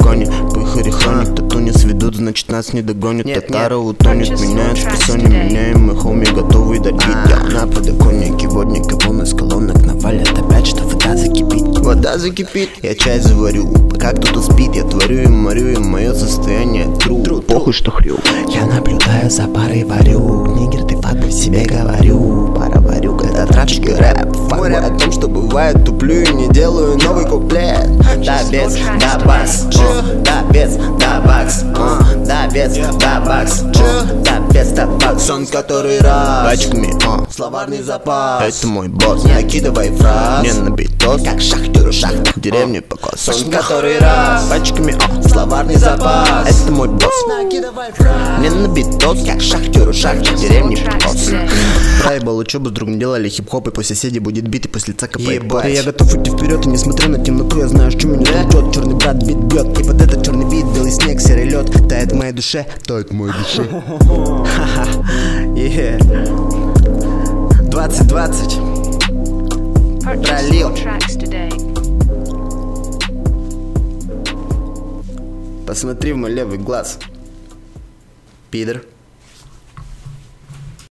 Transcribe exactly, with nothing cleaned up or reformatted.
кони. Пыхари хроник, тату не сведут, значит нас не догонят. Татара утонет, меняет в персоне, меняем мы, хоми, готовы добить. Я на подоконнике, водника, волны с колонок навалят опять, что вода закипит. Вода закипит, я чай заварю, пока кто-то спит. Я творю и морю, и мое состояние тру. Похуй, что хрю. Я наблюдаю за парой, варю. Нигер, ты факбой себе говорю. Пара варю, когда трачки рэп. Море о том, что бывает, туплю и не делаю новый куплет. Да без, да бакс, да без, да бакс, да без, да бакс, да без, да бакс. Сон, который раз пачками, словарный запас. Это мой босс, накидывай фраз. не на битос, как шахтеру шахта. в деревне покос. Сон, который раз пачками, словарный запас. это мой босс, накидывай фраз. не на битос, как шахтеру шахта. в деревне покос. Проебал учебу, с другом делали хип-хоп, и после соседей будет бит, и после лица копает. Ебать. Я готов идти вперед, и несмотря на темноту, я знаю, что меня ждет. Черный брат бит бьет, и под этот черный бит белый снег, серый лед тает в моей душе, тает в моей душе. двадцать двадцать пролил. Посмотри в мой левый глаз, пидор.